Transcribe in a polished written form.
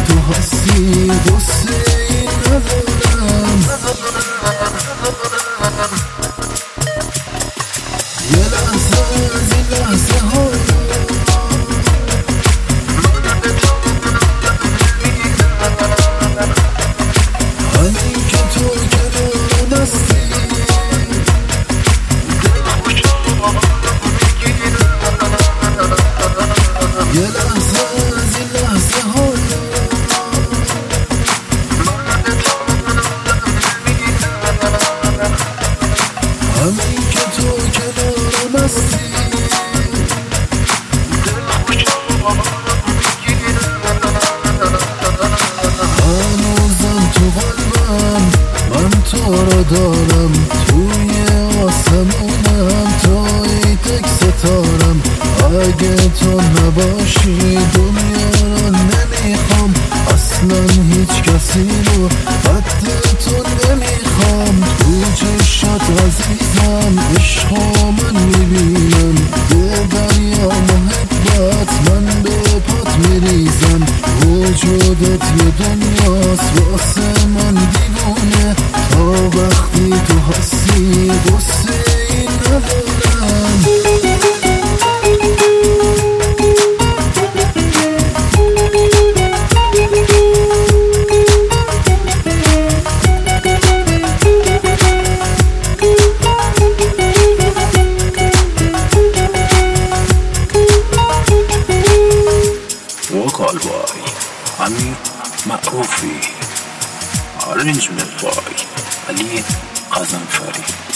تو هستی قصه ای ندارم. یه لحظه از این لحظه ها همین که تو کنارم هستی یه لحظه از این لحظه ها همین که تو کنارم هستی هنوزم تو قلبم من تو رو دارم، توی آسمونم توی تک ستارم. اگه تو نباشی دنیا رو نمیخوام، اصلا هیچ کسی رو قد تو نمیخوام. تو چشات عزیزم عشقا من میبینم، یه دریا محبت من به پات میریزم. وجودت یه دنیاست واسه من دیوونه، تا وقتی تو هستی قصه ای ندارم. وکال بای امیر معروفی، آرنج من بای علی قزنفری.